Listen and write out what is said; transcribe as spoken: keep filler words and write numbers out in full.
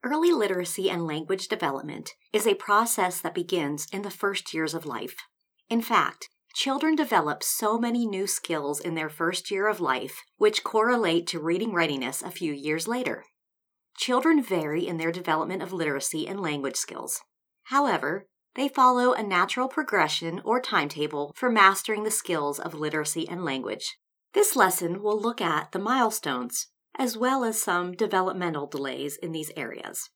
Early literacy and language development is a process that begins in the first years of life. In fact, children develop so many new skills in their first year of life, which correlate to reading readiness a few years later. Children vary in their development of literacy and language skills. However, they follow a natural progression or timetable for mastering the skills of literacy and language. This lesson will look at the milestones, as well as some developmental delays in these areas.